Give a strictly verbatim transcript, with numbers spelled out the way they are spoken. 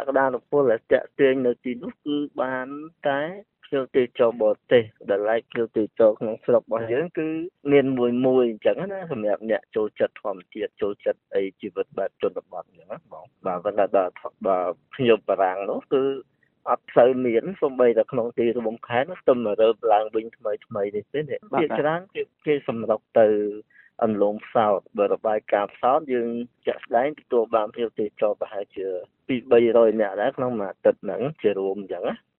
ក្តានុពលដែលតាក់ទាញនៅទីនោះគឺបានតែភ្ញៀវទេសចរបរទេសដែលឡែកភ្ញៀវទេសចរក្នុងស្រុករបស់យើងគឺមានមួយមួយអញ្ចឹងណាសម្រាប់អ្នកចូលចិត្តធម្មជាតិចូលចិត្តអីជីវិតបែបជនបទអញ្ចឹងណាបងបាទប៉ុន្តែដល់ដល់ភ្ញៀវបារាំងនោះគឺអត់សូវមានសូម្បីតែក្នុងទីរួមខេត្តនោះទៅមករើបឡើងវិញថ្មីថ្មីនេះទេភាគច្រើនគេគេសម្រុកទៅអន្លង់ផ្សោតបើរបាយការណ៍ផ្សោតយើងចាក់ស្ដែងទទួលបានភ្ញៀវទេសចរប្រហែលជាពីរបីរយនាក់ដែរក្នុងមួយអាទិត្យហ្នឹងជារួមអញ្ចឹងណា